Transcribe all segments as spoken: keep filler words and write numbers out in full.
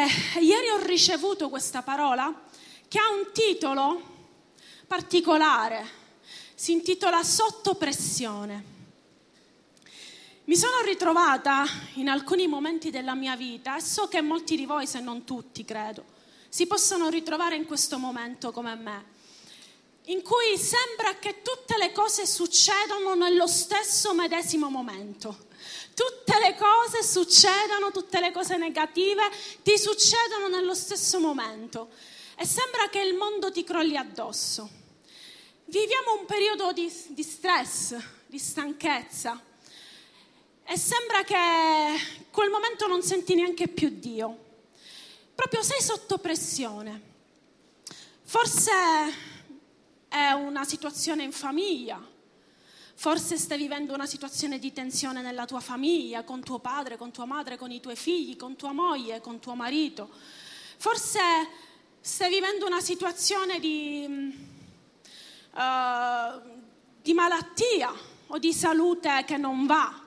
E ieri ho ricevuto questa parola che ha un titolo particolare, si intitola Sotto pressione. Mi sono ritrovata in alcuni momenti della mia vita e so che molti di voi, se non tutti credo, si possono ritrovare in questo momento come me, in cui sembra che tutte le cose succedano nello stesso medesimo momento. Tutte le cose succedono, tutte le cose negative ti succedono nello stesso momento e sembra che il mondo ti crolli addosso. Viviamo un periodo di, di stress, di stanchezza e sembra che quel momento non senti neanche più Dio. Proprio sei sotto pressione. Forse è una situazione in famiglia, forse stai vivendo una situazione di tensione nella tua famiglia, con tuo padre, con tua madre, con i tuoi figli, con tua moglie, con tuo marito. Forse stai vivendo una situazione di, uh, di malattia o di salute che non va.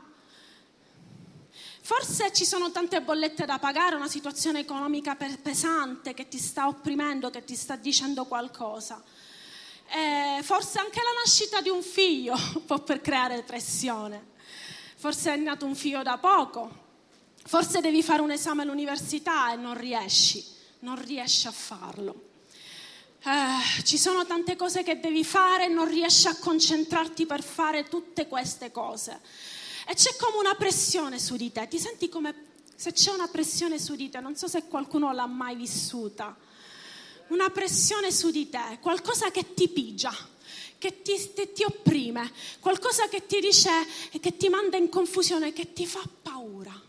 Forse ci sono tante bollette da pagare, una situazione economica pesante che ti sta opprimendo, che ti sta dicendo qualcosa. Eh, forse anche la nascita di un figlio può per creare pressione. Forse è nato un figlio da poco. Forse devi fare un esame all'università e non riesci, non riesci a farlo. Eh, ci sono tante cose che devi fare e non riesci a concentrarti per fare tutte queste cose. E c'è come una pressione su di te, ti senti come se c'è una pressione su di te, non so se qualcuno l'ha mai vissuta, una pressione su di te, qualcosa che ti pigia, che ti, ti, ti opprime, qualcosa che ti dice, che ti manda in confusione, che ti fa paura.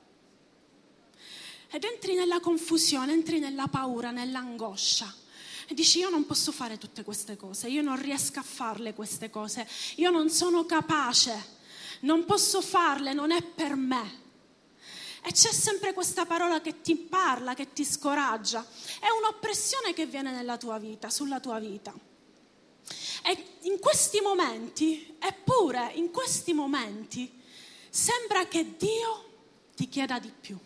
Ed entri nella confusione, entri nella paura, nell'angoscia. E dici, io non posso fare tutte queste cose, io non riesco a farle queste cose, io non sono capace. Non posso farle, non è per me. E c'è sempre questa parola che ti parla, che ti scoraggia. È un'oppressione che viene nella tua vita, sulla tua vita. E in questi momenti, eppure in questi momenti, sembra che Dio ti chieda di più.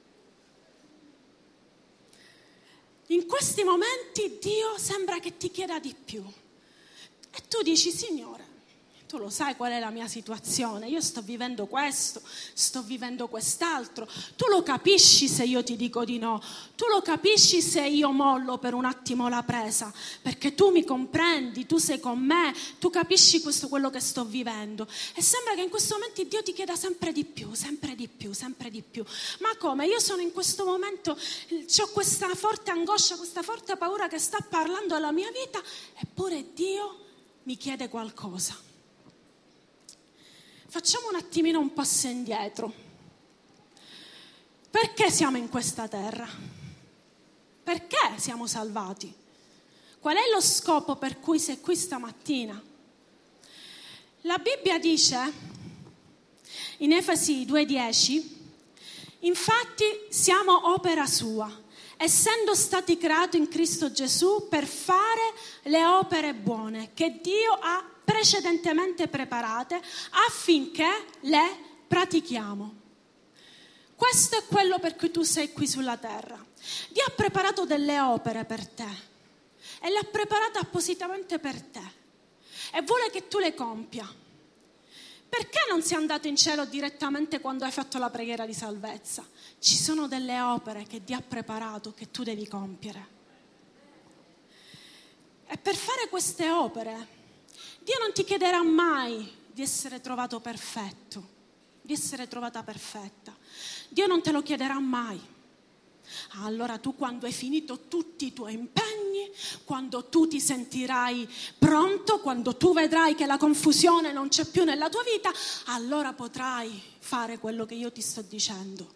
In questi momenti Dio sembra che ti chieda di più. E tu dici, Signore, tu lo sai qual è la mia situazione, io sto vivendo questo, sto vivendo quest'altro, tu lo capisci se io ti dico di no, tu lo capisci se io mollo per un attimo la presa, perché tu mi comprendi, tu sei con me, tu capisci questo quello che sto vivendo. E sembra che in questo momento Dio ti chieda sempre di più, sempre di più, sempre di più. Ma come? Io sono in questo momento, ho questa forte angoscia, questa forte paura che sta parlando alla mia vita, eppure Dio mi chiede qualcosa. Facciamo un attimino un passo indietro. Perché siamo in questa terra? Perché siamo salvati? Qual è lo scopo per cui sei qui stamattina? La Bibbia dice, in Efesi due dieci, infatti siamo opera sua, essendo stati creati in Cristo Gesù per fare le opere buone che Dio ha precedentemente preparate affinché le pratichiamo. Questo è quello per cui tu sei qui sulla terra. Dio ha preparato delle opere per te e le ha preparate appositamente per te e vuole che tu le compia. Perché non sei andato in cielo direttamente quando hai fatto la preghiera di salvezza? Ci sono delle opere che Dio ha preparato che tu devi compiere. E per fare queste opere Dio non ti chiederà mai di essere trovato perfetto, di essere trovata perfetta. Dio non te lo chiederà mai. Allora tu, quando hai finito tutti i tuoi impegni, quando tu ti sentirai pronto, quando tu vedrai che la confusione non c'è più nella tua vita, allora potrai fare quello che io ti sto dicendo.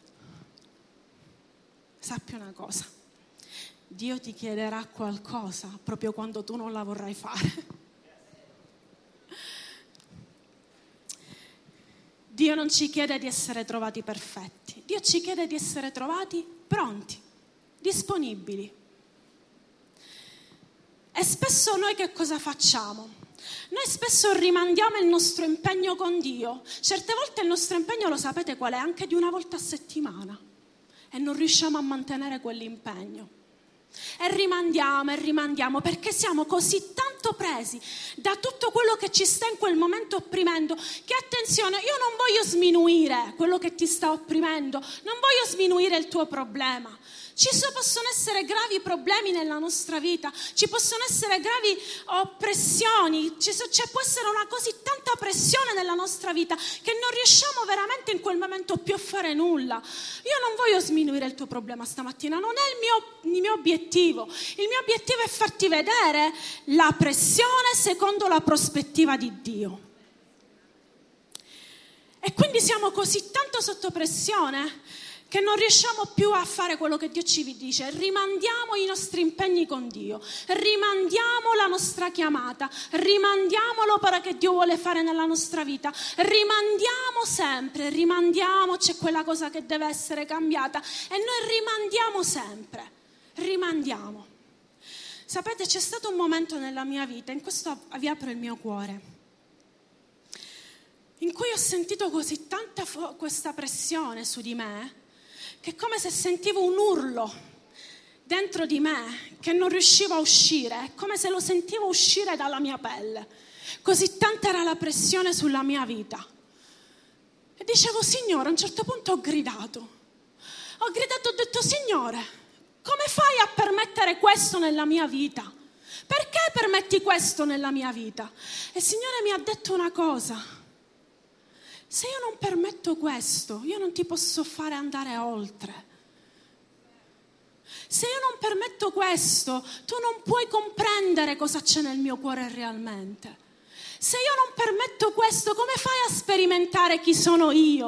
Sappi una cosa, Dio ti chiederà qualcosa proprio quando tu non la vorrai fare. Dio non ci chiede di essere trovati perfetti, Dio ci chiede di essere trovati pronti, disponibili. E spesso noi che cosa facciamo? Noi spesso rimandiamo il nostro impegno con Dio. Certe volte il nostro impegno, lo sapete qual è? Anche di una volta a settimana. È e non riusciamo a mantenere quell'impegno. E rimandiamo e rimandiamo perché siamo così tanto presi da tutto quello che ci sta in quel momento opprimendo che, attenzione, io non voglio sminuire quello che ti sta opprimendo, non voglio sminuire il tuo problema. Ci possono essere gravi problemi nella nostra vita, ci possono essere gravi oppressioni, ci può essere una così tanta pressione nella nostra vita che non riusciamo veramente in quel momento più a fare nulla. Io non voglio sminuire il tuo problema stamattina, non è il mio, il mio obiettivo. Il mio obiettivo è farti vedere la pressione secondo la prospettiva di Dio. E quindi siamo così tanto sotto pressione che non riusciamo più a fare quello che Dio ci dice. Rimandiamo i nostri impegni con Dio, rimandiamo la nostra chiamata, rimandiamolo per che Dio vuole fare nella nostra vita, rimandiamo sempre, rimandiamo, c'è quella cosa che deve essere cambiata e noi rimandiamo sempre, rimandiamo. Sapete, c'è stato un momento nella mia vita, in questo vi apro il mio cuore, in cui ho sentito così tanta fo- questa pressione su di me, che è come se sentivo un urlo dentro di me che non riuscivo a uscire, è come se lo sentivo uscire dalla mia pelle, così tanta era la pressione sulla mia vita. E dicevo, Signore, a un certo punto ho gridato, ho gridato, ho detto, Signore, come fai a permettere questo nella mia vita? Perché permetti questo nella mia vita? E il Signore mi ha detto una cosa: se io non permetto questo, io non ti posso fare andare oltre. Se io non permetto questo, tu non puoi comprendere cosa c'è nel mio cuore realmente. Se io non permetto questo, come fai a sperimentare chi sono io?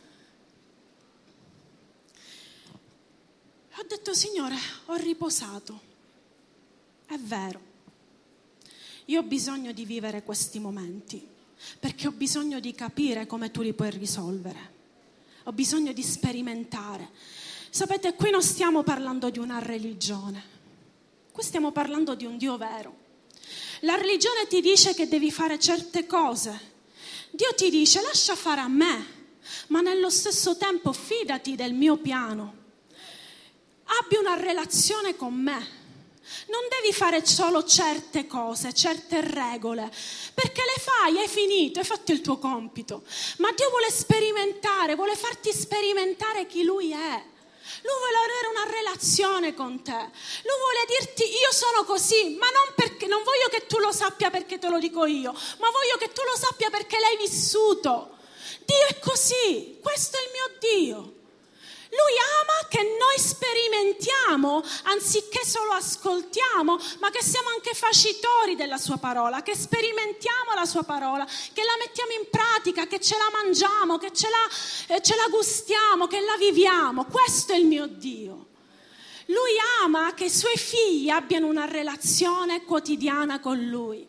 Ho detto, Signore, ho riposato. È vero. Io ho bisogno di vivere questi momenti, perché ho bisogno di capire come tu li puoi risolvere. Ho bisogno di sperimentare. Sapete, qui non stiamo parlando di una religione. Qui stiamo parlando di un Dio vero. La religione ti dice che devi fare certe cose. Dio ti dice, lascia fare a me, ma nello stesso tempo fidati del mio piano. Abbi una relazione con me. Non devi fare solo certe cose, certe regole, perché le fai, hai finito, hai fatto il tuo compito. Ma Dio vuole sperimentare, vuole farti sperimentare chi Lui è. Lui vuole avere una relazione con te. Lui vuole dirti, io sono così, ma non perché, non voglio che tu lo sappia perché te lo dico io, ma voglio che tu lo sappia perché l'hai vissuto. Dio è così, questo è il mio Dio. Lui ama che noi sperimentiamo, anziché solo ascoltiamo, ma che siamo anche facitori della sua parola, che sperimentiamo la sua parola, che la mettiamo in pratica, che ce la mangiamo, che ce la, eh, ce la gustiamo, che la viviamo. Questo è il mio Dio. Lui ama che i suoi figli abbiano una relazione quotidiana con Lui.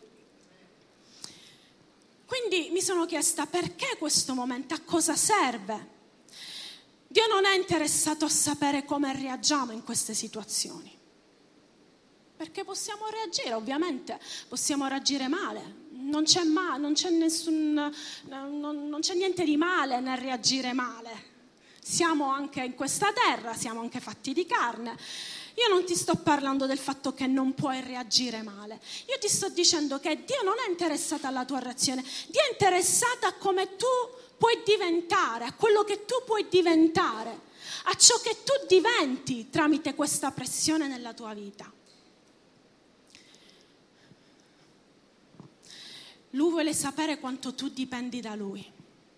Quindi mi sono chiesta, perché questo momento, a cosa serve? Dio non è interessato a sapere come reagiamo in queste situazioni, perché possiamo reagire, ovviamente, possiamo reagire male, non c'è, ma, non c'è nessun, non, non c'è niente di male nel reagire male, siamo anche in questa terra, siamo anche fatti di carne. Io non ti sto parlando del fatto che non puoi reagire male, io ti sto dicendo che Dio non è interessato alla tua reazione, Dio è interessato a come tu puoi diventare, a quello che tu puoi diventare, a ciò che tu diventi tramite questa pressione nella tua vita. Lui vuole sapere quanto tu dipendi da Lui.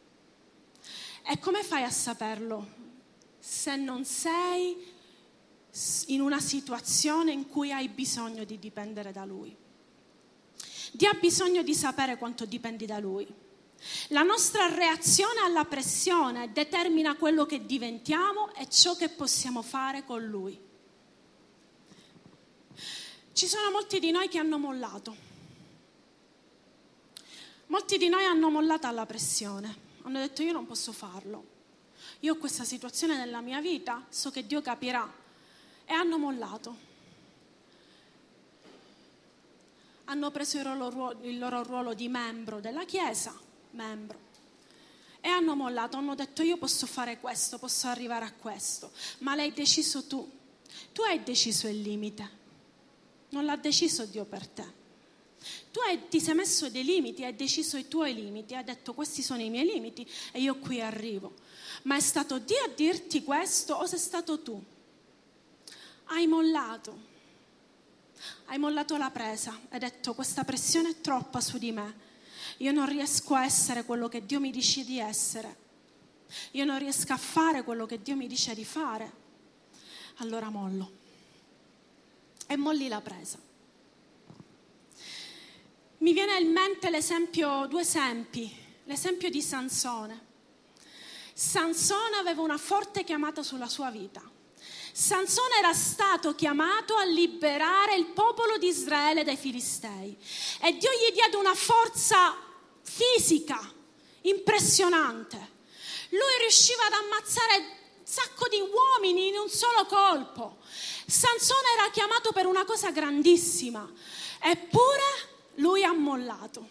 E come fai a saperlo se non sei in una situazione in cui hai bisogno di dipendere da Lui? Dio ha bisogno di sapere quanto dipendi da Lui. La nostra reazione alla pressione determina quello che diventiamo e ciò che possiamo fare con Lui. Ci sono molti di noi che hanno mollato. Molti di noi hanno mollato alla pressione. Hanno detto, io non posso farlo. Io ho questa situazione nella mia vita, so che Dio capirà. E hanno mollato. Hanno preso il loro ruolo, il loro ruolo di membro della Chiesa, membro, E hanno mollato, hanno detto io posso fare questo, posso arrivare a questo, ma l'hai deciso tu. Tu hai deciso il limite, non l'ha deciso Dio per te. Tu hai, ti sei messo dei limiti, hai deciso i tuoi limiti, hai detto questi sono i miei limiti e io qui arrivo. Ma è stato Dio a dirti questo o sei stato tu? Hai mollato, hai mollato la presa, hai detto questa pressione è troppa su di me. Io non riesco a essere quello che Dio mi dice di essere. Io non riesco a fare quello che Dio mi dice di fare. Allora mollo. E molli la presa. Mi viene in mente l'esempio, due esempi. L'esempio di Sansone. Sansone aveva una forte chiamata sulla sua vita. Sansone era stato chiamato a liberare il popolo di Israele dai Filistei. E Dio gli diede una forza fisica impressionante. Lui riusciva ad ammazzare un sacco di uomini in un solo colpo. Sansone era chiamato per una cosa grandissima, eppure lui ha mollato.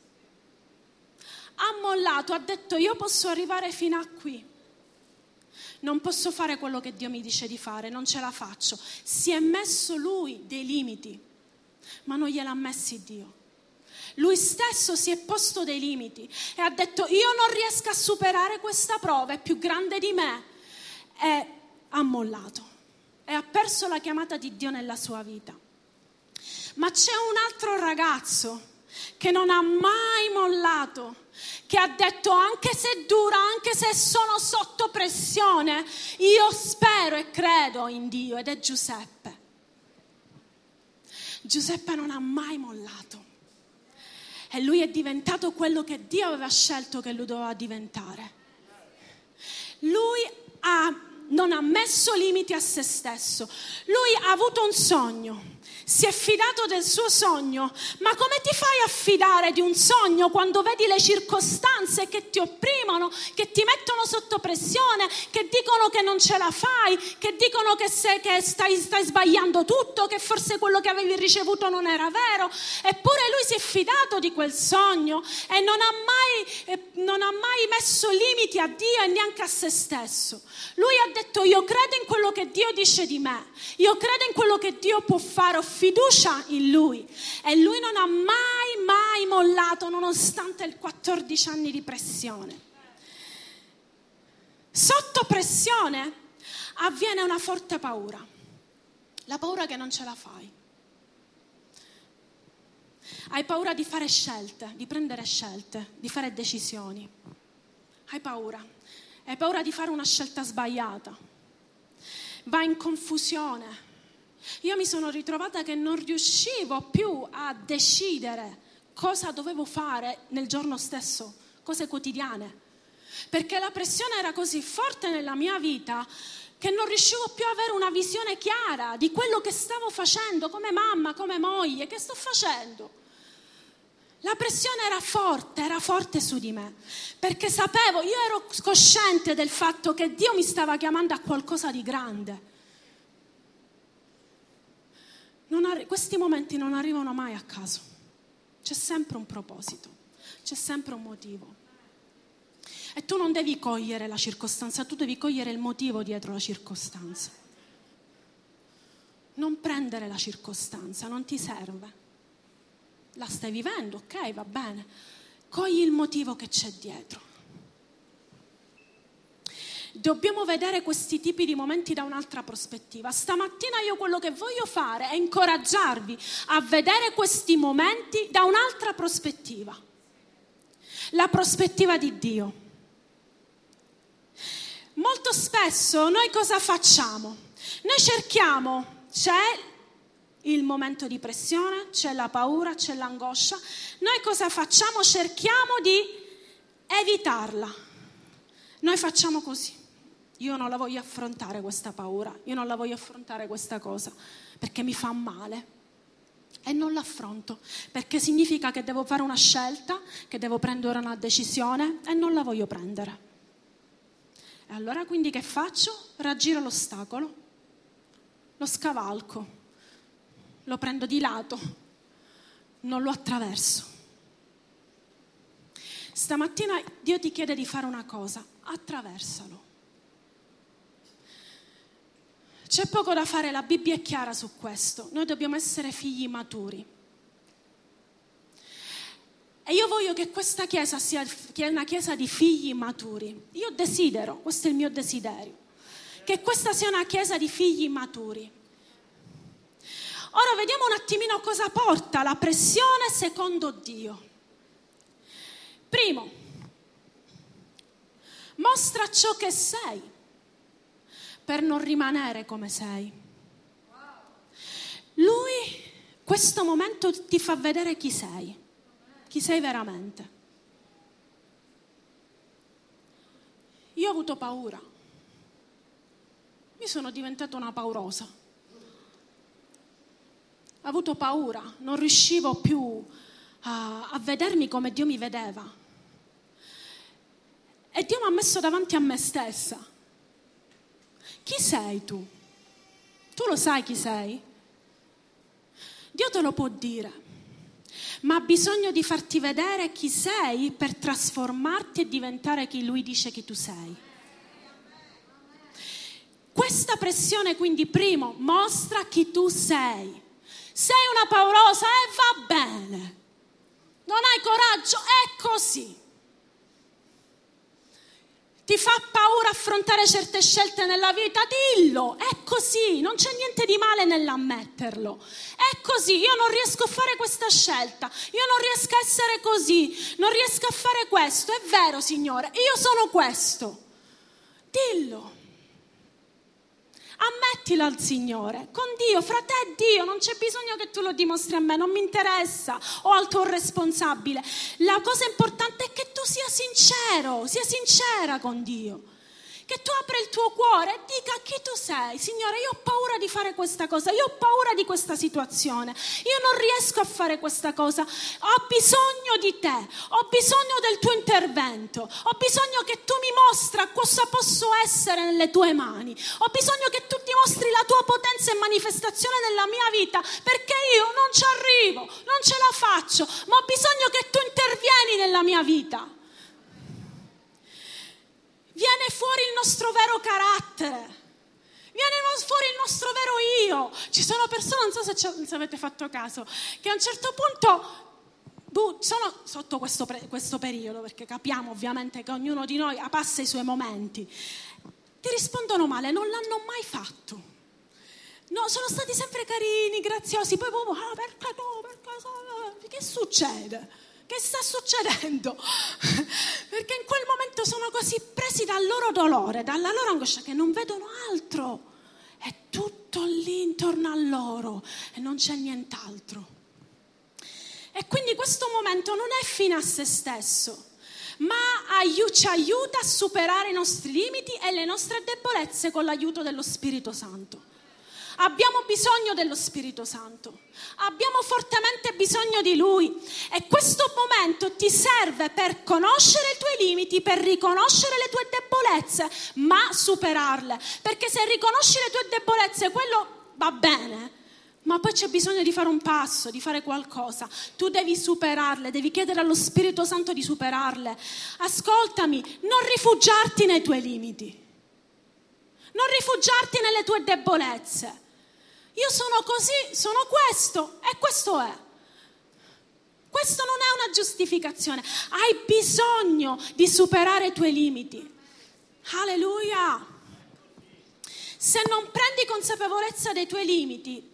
Ha mollato, ha detto io posso arrivare fino a qui. Non posso fare quello che Dio mi dice di fare, non ce la faccio. Si è messo lui dei limiti, ma non gliel'ha messi Dio. Lui stesso si è posto dei limiti e ha detto io non riesco a superare questa prova, è più grande di me, e ha mollato e ha perso la chiamata di Dio nella sua vita. Ma c'è un altro ragazzo che non ha mai mollato, che ha detto anche se dura, anche se sono sotto pressione, io spero e credo in Dio, ed è Giuseppe. Giuseppe non ha mai mollato. E lui è diventato quello che Dio aveva scelto che lui doveva diventare. Lui ha, non ha messo limiti a se stesso. Lui ha avuto un sogno, si è fidato del suo sogno. Ma come ti fai a fidare di un sogno quando vedi le circostanze che ti opprimono, che ti mettono sotto pressione, che dicono che non ce la fai, che dicono che, sei, che stai, stai sbagliando tutto, che forse quello che avevi ricevuto non era vero? Eppure lui si è fidato di quel sogno e non ha mai, eh, non ha mai messo limiti a Dio e neanche a se stesso. Lui ha detto io credo in quello che Dio dice di me, io credo in quello che Dio può fare, ho fiducia in lui. E lui non ha mai mai mollato nonostante il quattordici anni di pressione. Sotto pressione avviene una forte paura, la paura che non ce la fai. Hai paura di fare scelte, di prendere scelte, di fare decisioni. Hai paura, hai paura di fare una scelta sbagliata. Vai in confusione. Io mi sono ritrovata che non riuscivo più a decidere cosa dovevo fare nel giorno stesso, cose quotidiane, perché la pressione era così forte nella mia vita che non riuscivo più ad avere una visione chiara di quello che stavo facendo come mamma, come moglie, che sto facendo. La pressione era forte, era forte su di me, perché sapevo, io ero cosciente del fatto che Dio mi stava chiamando a qualcosa di grande. Non arri- questi momenti non arrivano mai a caso, c'è sempre un proposito, c'è sempre un motivo. E tu non devi cogliere la circostanza, tu devi cogliere il motivo dietro la circostanza. Non prendere la circostanza, non ti serve. La stai vivendo, ok, va bene. Cogli il motivo che c'è dietro. Dobbiamo vedere questi tipi di momenti da un'altra prospettiva. Stamattina io quello che voglio fare è incoraggiarvi a vedere questi momenti da un'altra prospettiva. La prospettiva di Dio. Molto spesso noi cosa facciamo? Noi cerchiamo, c'è il momento di pressione, c'è la paura, c'è l'angoscia. Noi cosa facciamo? Cerchiamo di evitarla. Noi facciamo così. Io non la voglio affrontare questa paura, io non la voglio affrontare questa cosa, perché mi fa male. E non l'affronto, perché significa che devo fare una scelta, che devo prendere una decisione e non la voglio prendere. E allora quindi che faccio? Raggiro l'ostacolo, lo scavalco, lo prendo di lato, non lo attraverso. Stamattina Dio ti chiede di fare una cosa: attraversalo. C'è poco da fare, la Bibbia è chiara su questo. Noi dobbiamo essere figli maturi. E io voglio che questa chiesa sia una chiesa di figli maturi. Io desidero, questo è il mio desiderio, che questa sia una chiesa di figli maturi. Ora vediamo un attimino cosa porta la pressione secondo Dio. Primo, mostra ciò che sei per non rimanere come sei. Lui, questo momento ti fa vedere chi sei. Chi sei veramente. Io ho avuto paura. Io sono diventata una paurosa. Ho avuto paura, non riuscivo più a, a vedermi come Dio mi vedeva. E Dio mi ha messo davanti a me stessa. Chi sei tu? Tu lo sai chi sei? Dio te lo può dire. Ma ha bisogno di farti vedere chi sei per trasformarti e diventare chi Lui dice che tu sei. Questa pressione quindi, primo, mostra chi tu sei. Sei una paurosa e va bene. Non hai coraggio, è così. Ti fa paura affrontare certe scelte nella vita? Dillo, è così, non c'è niente di male nell'ammetterlo. È così, io non riesco a fare questa scelta, io non riesco a essere così, non riesco a fare questo. È vero, Signore, io sono questo. Dillo. Ammettilo al Signore, con Dio, fra te e Dio, non c'è bisogno che tu lo dimostri a me, non mi interessa, o al tuo responsabile. La cosa importante è che tu sia sincero, sia sincera con Dio. Che tu apri il tuo cuore e dica chi tu sei. Signore, io ho paura di fare questa cosa, io ho paura di questa situazione, io non riesco a fare questa cosa, ho bisogno di te, ho bisogno del tuo intervento, ho bisogno che tu mi mostri cosa posso essere nelle tue mani, ho bisogno che tu dimostri la tua potenza e manifestazione nella mia vita, perché io non ci arrivo, non ce la faccio, ma ho bisogno che tu intervieni nella mia vita. Viene fuori il nostro vero carattere, viene fuori il nostro vero io. Ci sono persone, non so se, se avete fatto caso, che a un certo punto sono sotto questo, questo periodo, perché capiamo ovviamente che ognuno di noi passa i suoi momenti, ti rispondono male, non l'hanno mai fatto. No, sono stati sempre carini, graziosi, poi proprio, ah, perché no, perché, che succede? Che sta succedendo? Perché in quel momento sono così presi dal loro dolore, dalla loro angoscia, che non vedono altro. È tutto lì intorno a loro e non c'è nient'altro. E quindi questo momento non è fine a se stesso, ma ci aiuta a superare i nostri limiti e le nostre debolezze con l'aiuto dello Spirito Santo. Abbiamo bisogno dello Spirito Santo, abbiamo fortemente bisogno di Lui, e questo momento ti serve per conoscere i tuoi limiti, per riconoscere le tue debolezze, ma superarle, perché se riconosci le tue debolezze quello va bene, ma poi c'è bisogno di fare un passo, di fare qualcosa. Tu devi superarle, devi chiedere allo Spirito Santo di superarle. Ascoltami, non rifugiarti nei tuoi limiti, non rifugiarti nelle tue debolezze. Io sono così, sono questo e questo è. Questo non è una giustificazione. Hai bisogno di superare i tuoi limiti. Alleluia. Se non prendi consapevolezza dei tuoi limiti,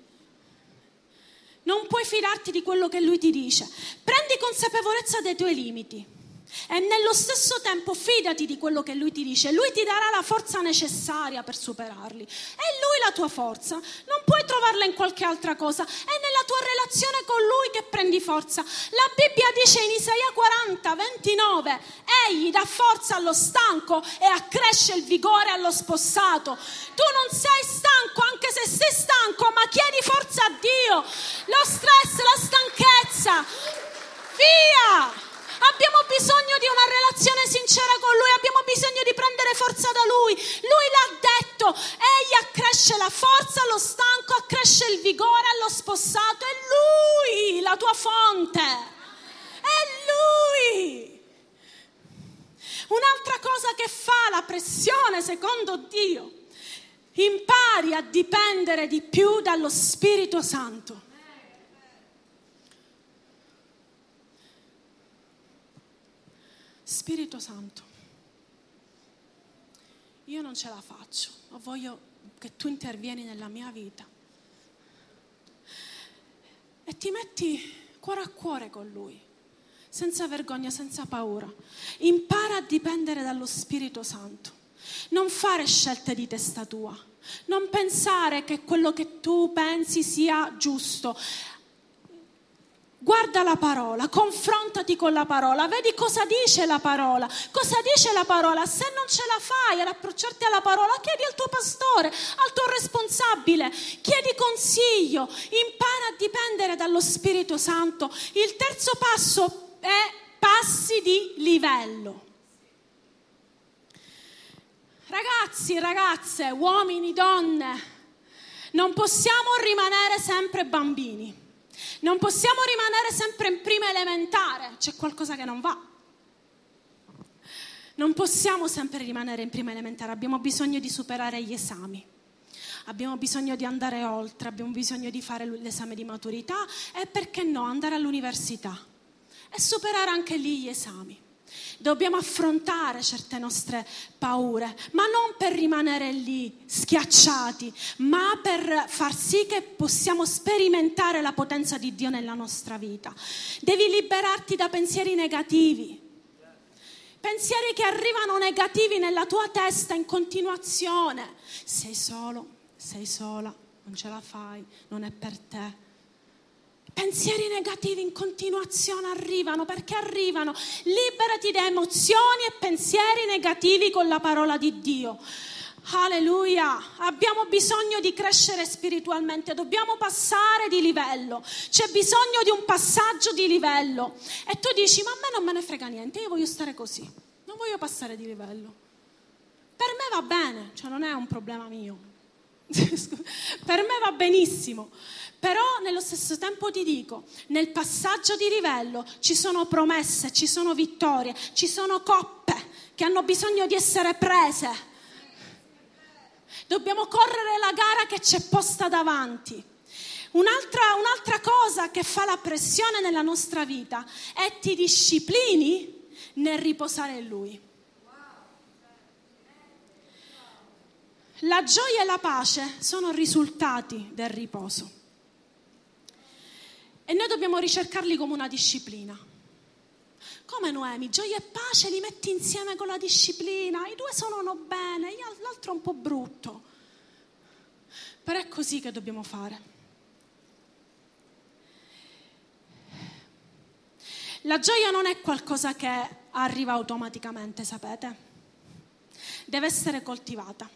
non puoi fidarti di quello che Lui ti dice. Prendi consapevolezza dei tuoi limiti e nello stesso tempo fidati di quello che Lui ti dice. Lui ti darà la forza necessaria per superarli. È Lui la tua forza, non puoi trovarla in qualche altra cosa, è nella tua relazione con Lui che prendi forza. La Bibbia dice in Isaia quaranta, ventinove: Egli dà forza allo stanco e accresce il vigore allo spossato. Tu non sei stanco, anche se sei stanco, ma chiedi forza a Dio. Lo stress, la stanchezza, via! Abbiamo bisogno di una relazione sincera con Lui, abbiamo bisogno di prendere forza da Lui. Lui l'ha detto, Egli accresce la forza allo stanco, accresce il vigore allo spossato. È Lui la tua fonte, è Lui. Un'altra cosa che fa la pressione, secondo Dio, impari a dipendere di più dallo Spirito Santo. Spirito Santo, io non ce la faccio, ma voglio che tu intervieni nella mia vita. E ti metti cuore a cuore con Lui, senza vergogna, senza paura. Impara a dipendere dallo Spirito Santo. Non fare scelte di testa tua. Non pensare che quello che tu pensi sia giusto. Guarda la parola, confrontati con la parola, vedi cosa dice la parola, cosa dice la parola. Se non ce la fai ad approcciarti alla parola, chiedi al tuo pastore, al tuo responsabile, chiedi consiglio, impara a dipendere dallo Spirito Santo. Il terzo passo è passi di livello. Ragazzi, ragazze, uomini, donne, non possiamo rimanere sempre bambini. Non possiamo rimanere sempre in prima elementare, c'è qualcosa che non va. Non possiamo sempre rimanere in prima elementare, abbiamo bisogno di superare gli esami, abbiamo bisogno di andare oltre, abbiamo bisogno di fare l'esame di maturità e perché no, andare all'università e superare anche lì gli esami. Dobbiamo affrontare certe nostre paure, ma non per rimanere lì schiacciati, ma per far sì che possiamo sperimentare la potenza di Dio nella nostra vita. Devi liberarti da pensieri negativi, pensieri che arrivano negativi nella tua testa in continuazione. Sei solo, sei sola, non ce la fai, non è per te. Pensieri negativi in continuazione arrivano, perché arrivano? Liberati da emozioni e pensieri negativi con la parola di Dio. Alleluia! Abbiamo bisogno di crescere spiritualmente, dobbiamo passare di livello. C'è bisogno di un passaggio di livello. E tu dici, ma a me non me ne frega niente, io voglio stare così, non voglio passare di livello. Per me va bene, cioè non è un problema mio. Per me va benissimo. Però nello stesso tempo ti dico, nel passaggio di livello ci sono promesse, ci sono vittorie, ci sono coppe che hanno bisogno di essere prese. Dobbiamo correre la gara che c'è posta davanti. Un'altra, un'altra cosa che fa la pressione nella nostra vita è ti disciplini nel riposare in Lui. La gioia e la pace sono risultati del riposo. E noi dobbiamo ricercarli come una disciplina. Come Noemi, gioia e pace li metti insieme con la disciplina. I due suonano bene, l'altro è un po' brutto. Però è così che dobbiamo fare. La gioia non è qualcosa che arriva automaticamente, sapete? Deve essere coltivata.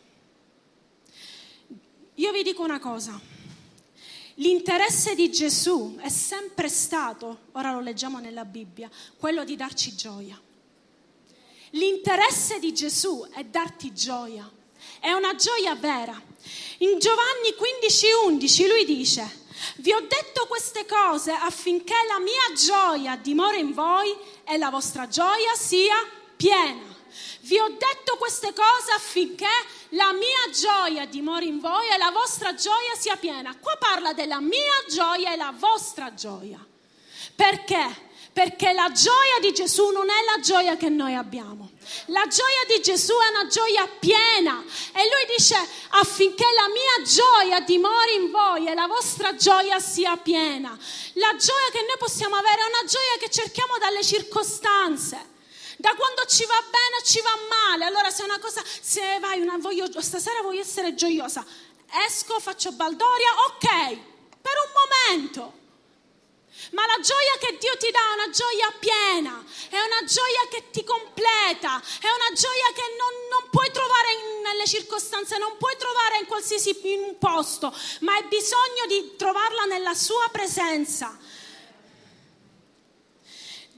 Io vi dico una cosa. L'interesse di Gesù è sempre stato, ora lo leggiamo nella Bibbia, quello di darci gioia. L'interesse di Gesù è darti gioia, è una gioia vera. In Giovanni quindici undici lui dice: vi ho detto queste cose affinché la mia gioia dimori in voi e la vostra gioia sia piena. Vi ho detto queste cose affinché la mia gioia dimori in voi e la vostra gioia sia piena. Qua parla della mia gioia e la vostra gioia. Perché? Perché la gioia di Gesù non è la gioia che noi abbiamo. La gioia di Gesù è una gioia piena. E lui dice affinché la mia gioia dimori in voi e la vostra gioia sia piena. La gioia che noi possiamo avere è una gioia che cerchiamo dalle circostanze. Da quando ci va bene ci va male. Allora se una cosa, se vai, una, voglio, stasera voglio essere gioiosa, esco, faccio baldoria, ok, per un momento. Ma la gioia che Dio ti dà è una gioia piena, è una gioia che ti completa, è una gioia che non, non puoi trovare in, nelle circostanze, non puoi trovare in qualsiasi in un posto, ma hai bisogno di trovarla nella sua presenza.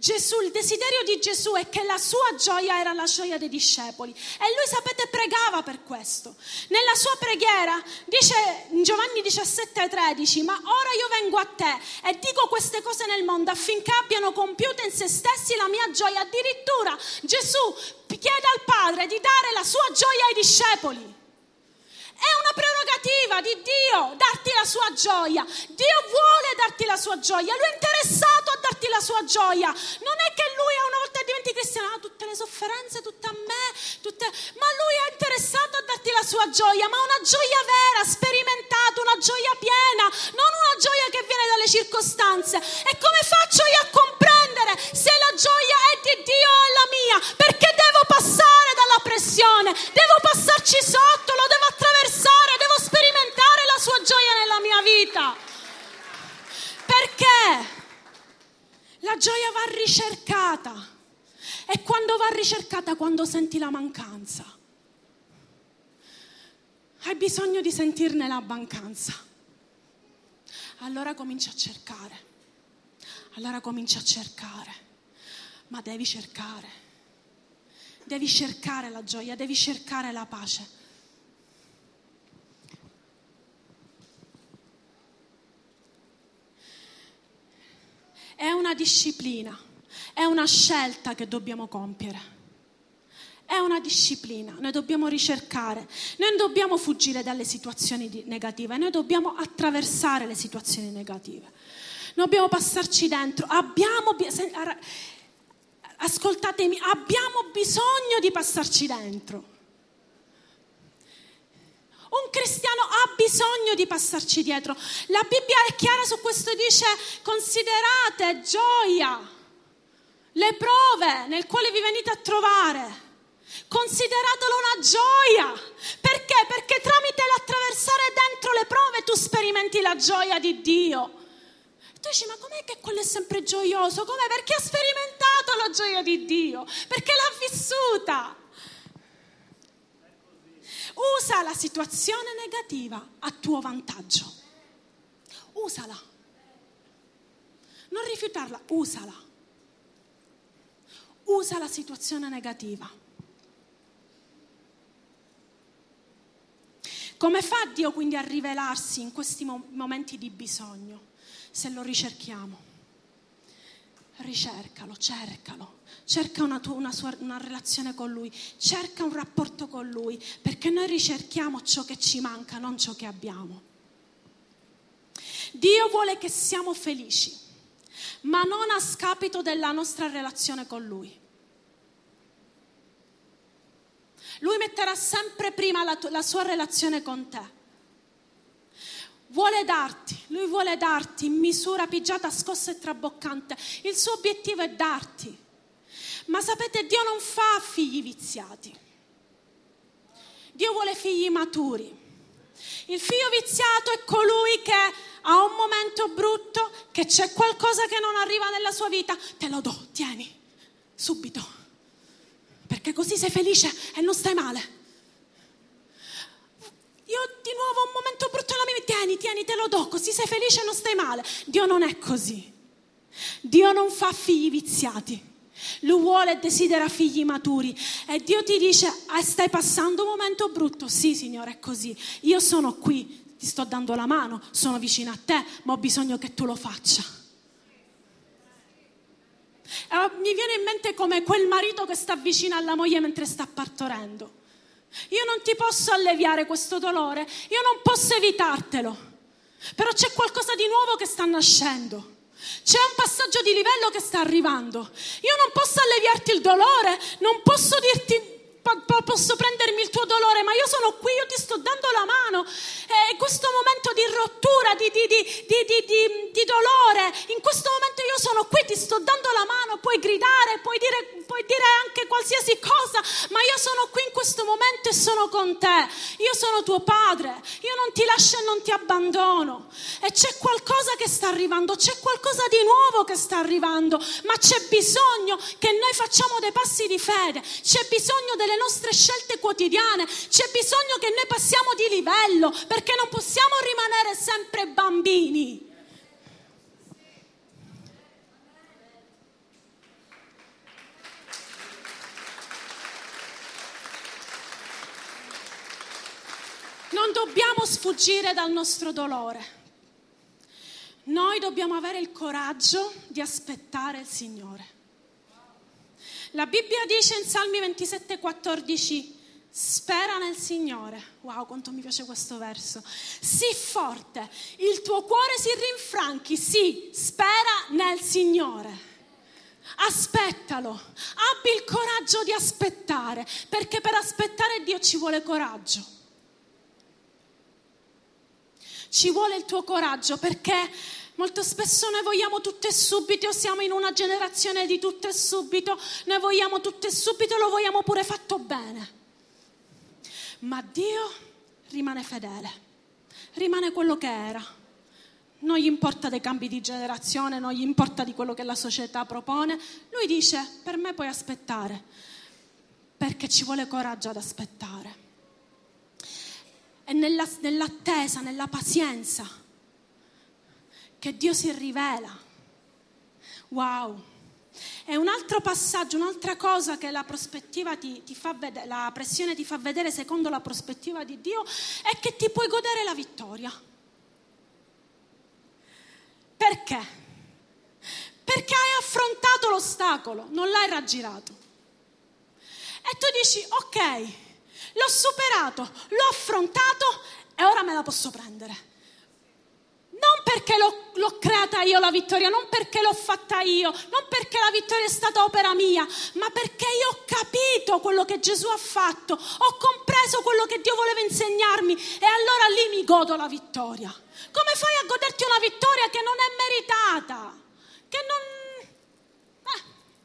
Gesù, il desiderio di Gesù è che la sua gioia era la gioia dei discepoli e lui, sapete, pregava per questo. Nella sua preghiera dice in Giovanni diciassette tredici: ma ora io vengo a te e dico queste cose nel mondo affinché abbiano compiuto in se stessi la mia gioia. Addirittura Gesù chiede al Padre di dare la sua gioia ai discepoli. È una prerogativa di Dio darti la sua gioia. Dio vuole darti la sua gioia. Lui è interessato a darti la sua gioia. Non è che lui una volta diventi cristiano, ah, tutte le sofferenze, tutte a me, tutte... ma lui è interessato a darti la sua gioia, ma una gioia vera, sperimentata, una gioia piena, non una gioia che viene dalle circostanze. E come faccio io a comprendere se la gioia è di Dio o la mia? Perché devo passare dalla pressione, devo passarci sotto, lo devo attraversare, devo sperimentare la sua gioia nella mia vita. Perché la gioia va ricercata. E quando va ricercata? Quando senti la mancanza. Hai bisogno di sentirne la mancanza. Allora comincia a cercare. Allora comincia a cercare. Ma devi cercare. Devi cercare la gioia, devi cercare la pace. È una disciplina, è una scelta che dobbiamo compiere. È una disciplina, noi dobbiamo ricercare, noi non dobbiamo fuggire dalle situazioni negative, noi dobbiamo attraversare le situazioni negative. Dobbiamo passarci dentro, abbiamo, ascoltatemi, abbiamo bisogno di passarci dentro. Un cristiano ha bisogno di passarci dietro. La Bibbia è chiara su questo, dice: considerate gioia le prove nel quale vi venite a trovare. Consideratelo una gioia. Perché? Perché tramite l'attraversare dentro le prove tu sperimenti la gioia di Dio. Tu dici: ma com'è che quello è sempre gioioso? Com'è? Perché ha sperimentato la gioia di Dio, perché l'ha vissuta. Usa la situazione negativa a tuo vantaggio. Usala. Non rifiutarla, usala. Usa la situazione negativa. Come fa Dio quindi a rivelarsi in questi momenti di bisogno? Se lo ricerchiamo. Ricercalo, cercalo. Cerca una, tua, una, sua, una relazione con Lui, cerca un rapporto con Lui, perché noi ricerchiamo ciò che ci manca, non ciò che abbiamo. Dio vuole che siamo felici, ma non a scapito della nostra relazione con Lui. Lui metterà sempre prima la, la sua relazione con te. Vuole darti, Lui vuole darti in misura pigiata, scossa e traboccante. Il suo obiettivo è darti. Ma sapete, Dio non fa figli viziati. Dio vuole figli maturi. Il figlio viziato è colui che ha un momento brutto, che c'è qualcosa che non arriva nella sua vita, te lo do, tieni, subito, perché così sei felice e non stai male. Io di nuovo ho un momento brutto nella mia vita, tieni, tieni, te lo do, così sei felice e non stai male. Dio non è così. Dio non fa figli viziati. Lui vuole e desidera figli maturi. E Dio ti dice: ah, stai passando un momento brutto? Sì, Signore, è così. Io sono qui, ti sto dando la mano, sono vicino a te, ma ho bisogno che tu lo faccia. E mi viene in mente come quel marito che sta vicino alla moglie mentre sta partorendo. Io non ti posso alleviare questo dolore, io non posso evitartelo, però c'è qualcosa di nuovo che sta nascendo. C'è un passaggio di livello che sta arrivando. Io non posso alleviarti il dolore, non posso dirti, posso prendermi il tuo dolore, ma io sono qui, io ti sto dando la mano. E questo momento di rottura, di, di, di, di, di, di, di dolore, in questo momento io sono qui, ti sto dando la mano. Puoi gridare, puoi dire, puoi dire anche qualsiasi cosa, ma io sono qui in questo momento e sono con te. Io sono tuo padre, io non ti lascio e non ti abbandono. E c'è qualcosa che sta arrivando, c'è qualcosa di nuovo che sta arrivando, ma c'è bisogno che noi facciamo dei passi di fede, c'è bisogno delle nostre scelte quotidiane, c'è bisogno che noi passiamo di livello, perché non possiamo rimanere sempre bambini. non dobbiamo sfuggire dal nostro dolore. Noi dobbiamo avere il coraggio di aspettare il Signore. La Bibbia dice in Salmi ventisette quattordici: spera nel Signore. Wow, quanto mi piace questo verso. Sii forte, il tuo cuore si rinfranchi. Sì, spera nel Signore. Aspettalo, abbi il coraggio di aspettare, perché per aspettare Dio ci vuole coraggio. Ci vuole il tuo coraggio, perché molto spesso noi vogliamo tutto e subito, siamo in una generazione di tutto e subito, noi vogliamo tutto e subito, lo vogliamo pure fatto bene. Ma Dio rimane fedele, rimane quello che era. Non gli importa dei cambi di generazione, non gli importa di quello che la società propone. Lui dice: per me puoi aspettare, perché ci vuole coraggio ad aspettare. È nella, nell'attesa, nella pazienza che Dio si rivela. Wow! E un altro passaggio, un'altra cosa che la prospettiva ti, ti fa vedere, la pressione ti fa vedere secondo la prospettiva di Dio, è che ti puoi godere la vittoria. Perché? Perché hai affrontato l'ostacolo, non l'hai raggirato. E tu dici: ok, l'ho superato, l'ho affrontato e ora me la posso prendere. Non perché l'ho, l'ho creata io la vittoria, non perché l'ho fatta io, non perché la vittoria è stata opera mia, ma perché io ho capito quello che Gesù ha fatto, ho compreso quello che Dio voleva insegnarmi e allora lì mi godo la vittoria. Come fai a goderti una vittoria che non è meritata? Che non... Eh.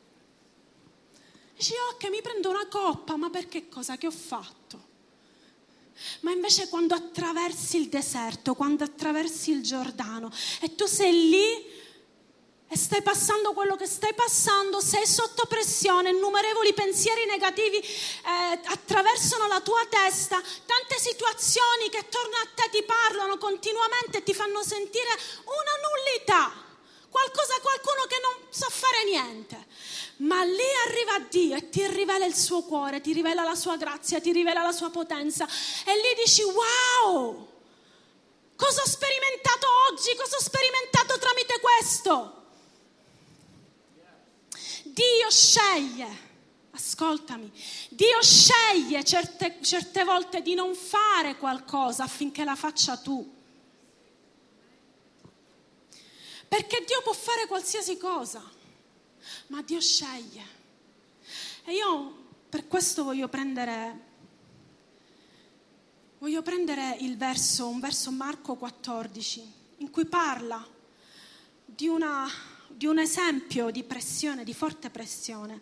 Dici: ok, mi prendo una coppa, ma perché cosa che ho fatto? Ma invece quando attraversi il deserto, quando attraversi il Giordano e tu sei lì e stai passando quello che stai passando, sei sotto pressione, innumerevoli pensieri negativi eh, attraversano la tua testa, tante situazioni che attorno a te ti parlano continuamente e ti fanno sentire una nullità, qualcosa, qualcuno che non sa fare niente. Ma lì arriva Dio e ti rivela il suo cuore, ti rivela la sua grazia, ti rivela la sua potenza e lì dici: wow, cosa ho sperimentato oggi, cosa ho sperimentato tramite questo? Dio sceglie, ascoltami, Dio sceglie certe, certe volte di non fare qualcosa affinché la faccia tu. Perché Dio può fare qualsiasi cosa, ma Dio sceglie. E io per questo voglio prendere, voglio prendere il verso, un verso Marco quattordici, in cui parla di una... di un esempio di pressione, di forte pressione,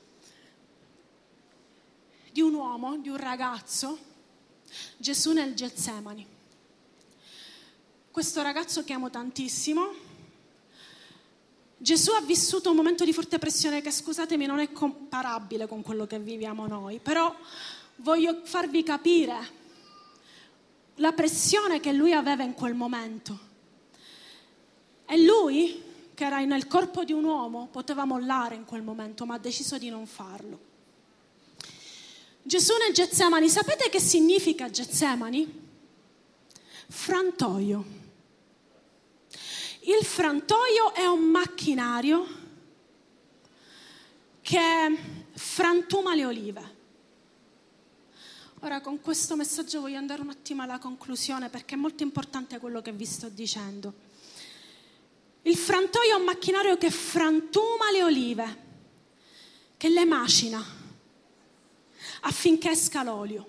di un uomo, di un ragazzo, Gesù nel Getsemani. Questo ragazzo che amo tantissimo, Gesù ha vissuto un momento di forte pressione che, scusatemi, non è comparabile con quello che viviamo noi, però voglio farvi capire la pressione che lui aveva in quel momento. E lui, che era nel corpo di un uomo, poteva mollare in quel momento, ma ha deciso di non farlo. Gesù nel Getsemani, sapete che significa Getsemani? Frantoio. Il frantoio è un macchinario che frantuma le olive. Ora, con questo messaggio voglio andare un attimo alla conclusione, perché è molto importante quello che vi sto dicendo. Il frantoio è un macchinario che frantuma le olive, che le macina affinché esca l'olio.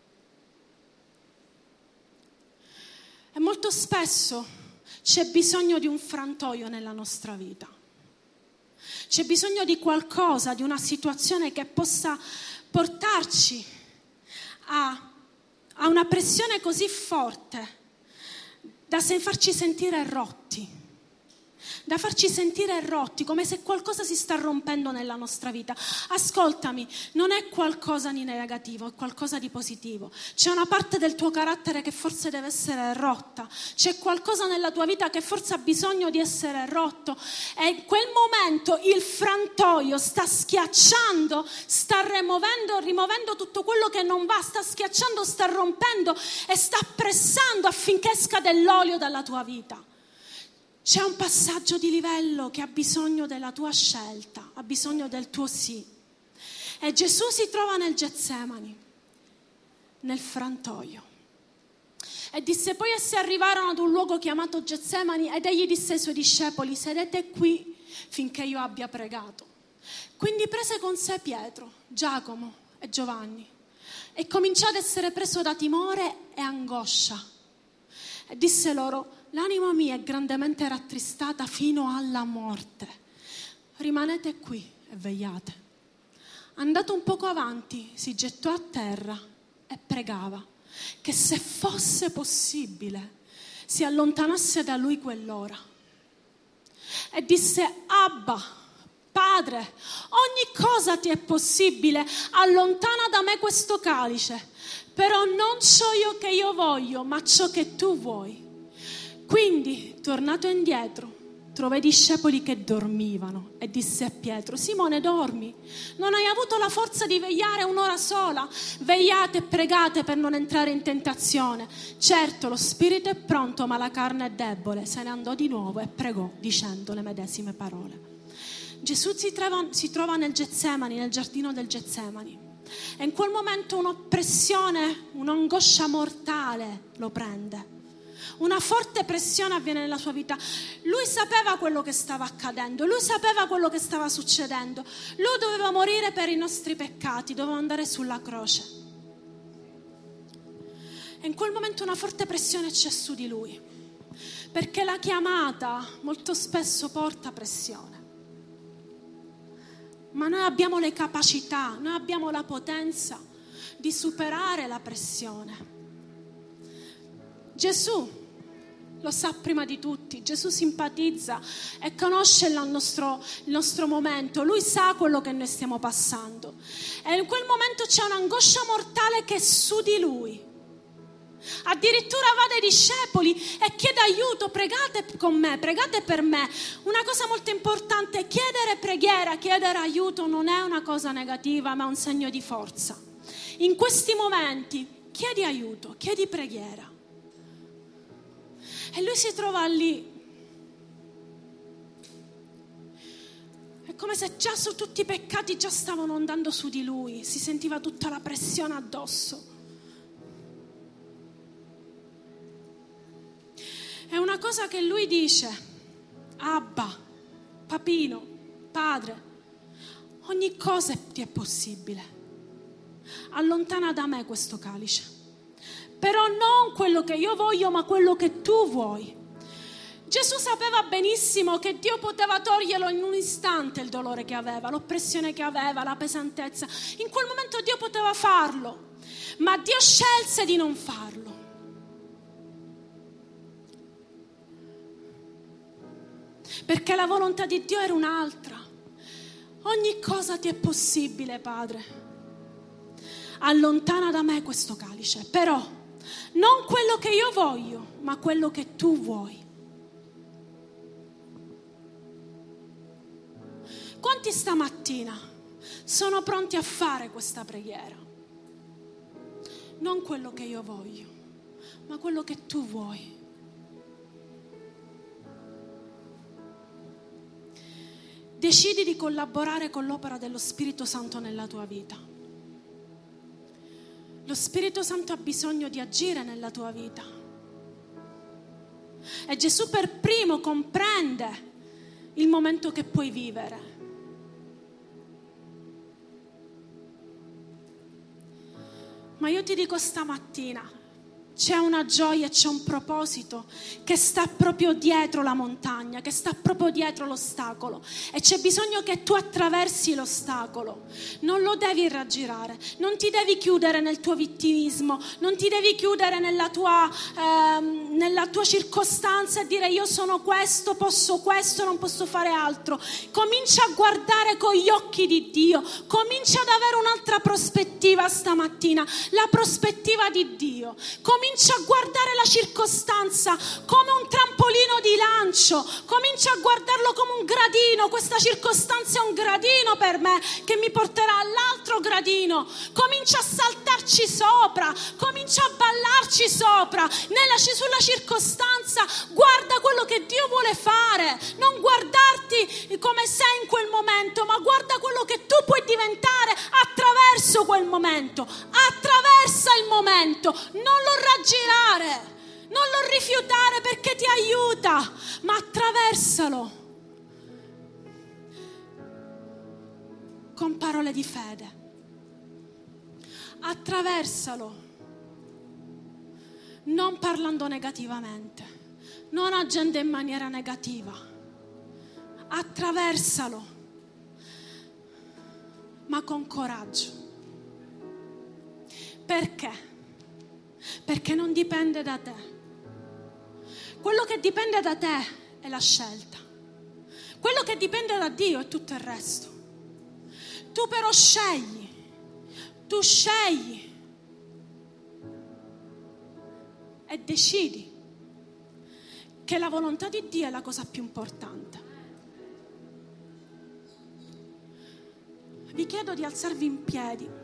E molto spesso c'è bisogno di un frantoio nella nostra vita. C'è bisogno di qualcosa, di una situazione che possa portarci a, a una pressione così forte da farci sentire rotti, da farci sentire rotti, come se qualcosa si sta rompendo nella nostra vita. Ascoltami, non è qualcosa di negativo, è qualcosa di positivo. C'è una parte del tuo carattere che forse deve essere rotta, c'è qualcosa nella tua vita che forse ha bisogno di essere rotto, e in quel momento il frantoio sta schiacciando, sta rimuovendo, rimuovendo tutto quello che non va, sta schiacciando, sta rompendo e sta pressando affinché esca dell'olio dalla tua vita. C'è un passaggio di livello che ha bisogno della tua scelta, ha bisogno del tuo sì. E Gesù si trova nel Getsemani, nel frantoio. E disse: poi essi arrivarono ad un luogo chiamato Getsemani ed egli disse ai suoi discepoli: sedete qui finché io abbia pregato. Quindi prese con sé Pietro, Giacomo e Giovanni e cominciò ad essere preso da timore e angoscia. E disse loro: l'anima mia è grandemente rattristata fino alla morte. Rimanete qui e vegliate. Andato un poco avanti, si gettò a terra e pregava che se fosse possibile si allontanasse da lui quell'ora. E disse: Abba, Padre, ogni cosa ti è possibile, allontana da me questo calice, però non ciò io che io voglio, ma ciò che tu vuoi. Quindi, tornato indietro, trovò i discepoli che dormivano e disse a Pietro: Simone, dormi? Non hai avuto la forza di vegliare un'ora sola? Vegliate e pregate per non entrare in tentazione. Certo, lo spirito è pronto, ma la carne è debole. Se ne andò di nuovo e pregò dicendo le medesime parole. Gesù si trova, si trova nel Getsemani, nel giardino del Getsemani, e in quel momento un'oppressione, un'angoscia mortale lo prende. Una forte pressione avviene nella sua vita. Lui sapeva quello che stava accadendo, lui sapeva quello che stava succedendo. Lui doveva morire per i nostri peccati, doveva andare sulla croce. E in quel momento una forte pressione c'è su di lui, perché la chiamata molto spesso porta pressione. Ma noi abbiamo le capacità, noi abbiamo la potenza di superare la pressione. Gesù lo sa prima di tutti, Gesù simpatizza e conosce il nostro, il nostro momento, lui sa quello che noi stiamo passando. E in quel momento c'è un'angoscia mortale che è su di lui. Addirittura va dai discepoli e chiede aiuto: pregate con me, pregate per me. Una cosa molto importante: chiedere preghiera, chiedere aiuto non è una cosa negativa, ma è un segno di forza. In questi momenti chiedi aiuto, chiedi preghiera. E lui si trova lì. È come se già su tutti i peccati già stavano andando su di lui, si sentiva tutta la pressione addosso. È una cosa che lui dice: Abba, papino, padre, ogni cosa ti è possibile, allontana da me questo calice, però non quello che io voglio, ma quello che tu vuoi. Gesù sapeva benissimo che Dio poteva toglierlo in un istante il dolore che aveva, l'oppressione che aveva, la pesantezza. In quel momento Dio poteva farlo, ma Dio scelse di non farlo. Perché la volontà di Dio era un'altra. Ogni cosa ti è possibile, Padre. Allontana da me questo calice, però non quello che io voglio, ma quello che tu vuoi. Quanti stamattina sono pronti a fare questa preghiera? Non quello che io voglio, ma quello che tu vuoi. Decidi di collaborare con l'opera dello Spirito Santo nella tua vita. Lo Spirito Santo ha bisogno di agire nella tua vita. E Gesù per primo comprende il momento che puoi vivere. Ma io ti dico stamattina, c'è una gioia, c'è un proposito che sta proprio dietro la montagna, che sta proprio dietro l'ostacolo, e c'è bisogno che tu attraversi l'ostacolo. Non lo devi raggirare, non ti devi chiudere nel tuo vittimismo, non ti devi chiudere nella tua, ehm, nella, tua circostanza e dire io sono questo, posso questo, non posso fare altro. Comincia a guardare con gli occhi di Dio, comincia ad avere un'altra prospettiva stamattina, la prospettiva di Dio. Comincia a guardare la circostanza come un trampolino di lancio, comincia a guardarlo come un gradino. Questa circostanza è un gradino per me che mi porterà all'altro gradino. Comincia a saltarci sopra, comincia a ballarci sopra nella, sulla circostanza. Guarda quello che Dio vuole fare, non guardarti come sei in quel momento, ma guarda quello che tu puoi diventare attraverso quel momento. Attraversa il momento, non lo raggirare, non lo rifiutare perché ti aiuta, ma attraversalo con parole di fede. Attraversalo non parlando negativamente, non agendo in maniera negativa. Attraversalo, ma con coraggio. Perché? Perché non dipende da te. Quello che dipende da te è la scelta. Quello che dipende da Dio è tutto il resto. Tu però scegli, tu scegli e decidi che la volontà di Dio è la cosa più importante. Vi chiedo di alzarvi in piedi.